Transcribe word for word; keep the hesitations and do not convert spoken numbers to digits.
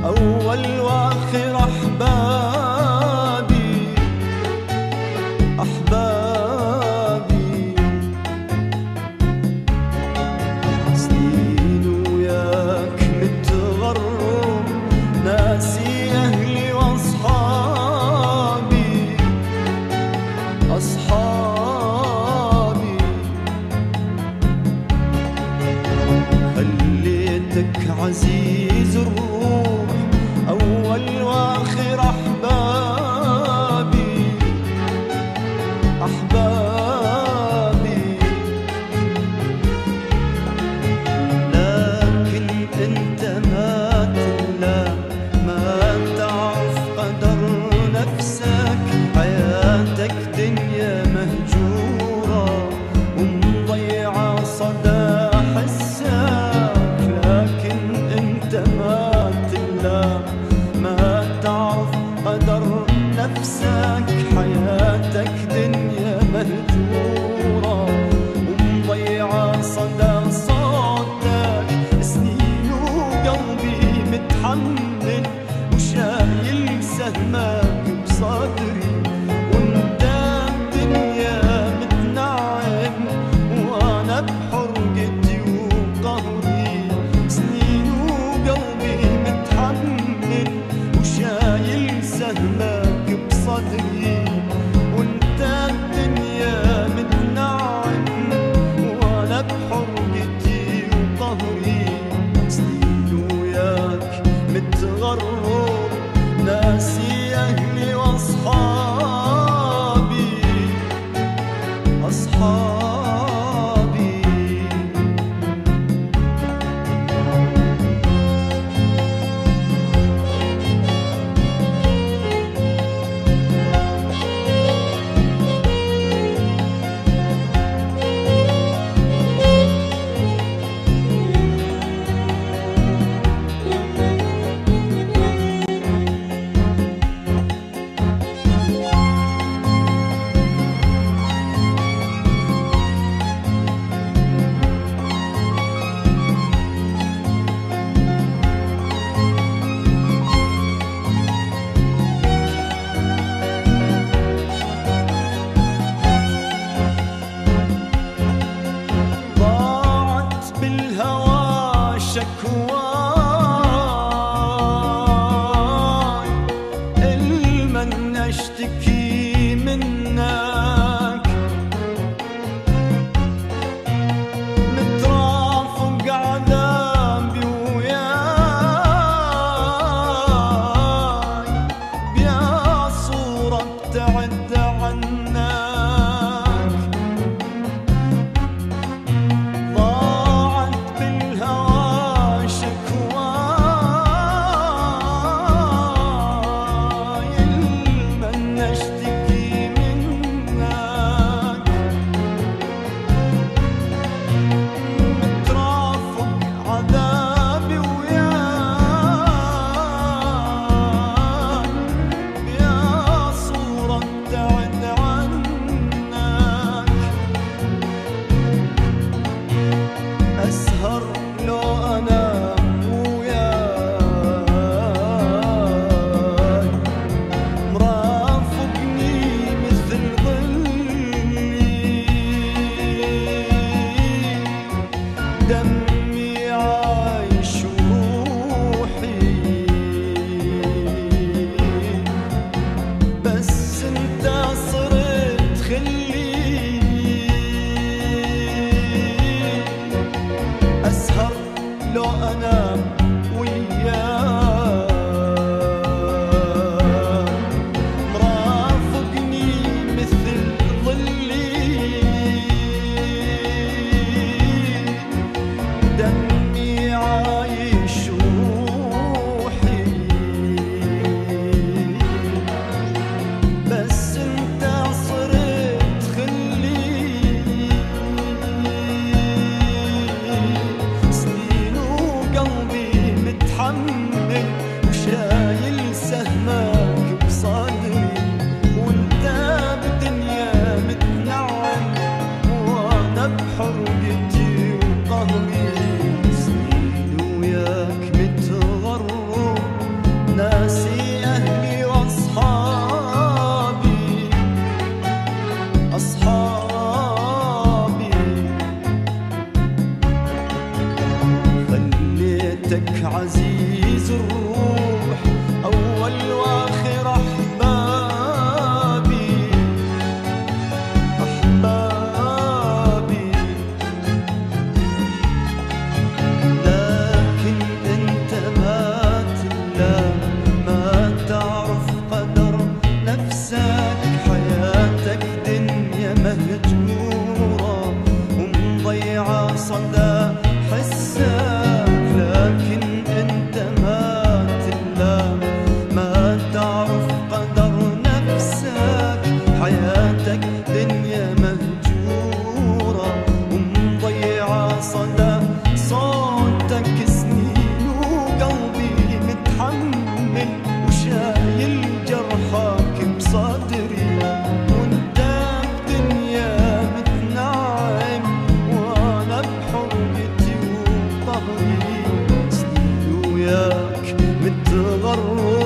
أول وآخر أحبابي أحبابي، سنين وياك متغرب ناسي أهلي وأصحابي أصحابي، خليتك عزيز الروح أول وآخر أحبابي أحبابي، لكن أنت ما تندم ما تعرف قدر نفسك، حياتك دنيا مهجورة ومضيعة صدى حسك، لكن أنت ما تندم ما تعرف قدر نفسك، حياتك دنيا مهجورة ومضيعة صدى صوتك، سنين وقلبي متحمل وشايل سهمك بصدري، وانت الدنيا متنعم وانا بحرقتي وقهري، سنين وقلبي متحمل وشايل سهمك بصدري، وانت الدنيا متنعم وانا بحرقتي وقهري، سنين وياك متغرب ناسي أهلي وأصحابي أصحابي. ضاعت بالهوى شكواي المن اشتكي منك، مترافق عذابي وياي بيا صورة ابتعد عنك، ضاعت بالهوى شكواي المن اشتكي منك، مترافق عذابي وياي بيا صورة ابتعد عنك، أسهر لو أنام وياي، مرافقني مثل ظلي، دمي عايش وروحي، بس انت صرت خلي، أسهر لو أنام وياك، مرافقني مثل ظلي، دمي عايش وروحي، بس انت صرت خلي، سنين وقلبي متحمل وشايل سهمك بصدري، وانت بدنيا متنعم وانا بحرقتي وقهري، سنين وياك متغرب عزيز الروح أول وآخر أحبابي أحبابي. لكن أنت ما تلام، ما تعرف قدر نفسك، حياتك دنيا مهجورة ومضيعة صدى حسك. لكن أنت ما تلام، ما تعرف قدر نفسك، حياتك دنيا مهجورة ومضيعة صدى صوتك. سنين وقلبي متحمل وشايل جرحك بصدري، وانت بدنيا متنعم وانا بحريتي وقهري. سنين وياك متغرب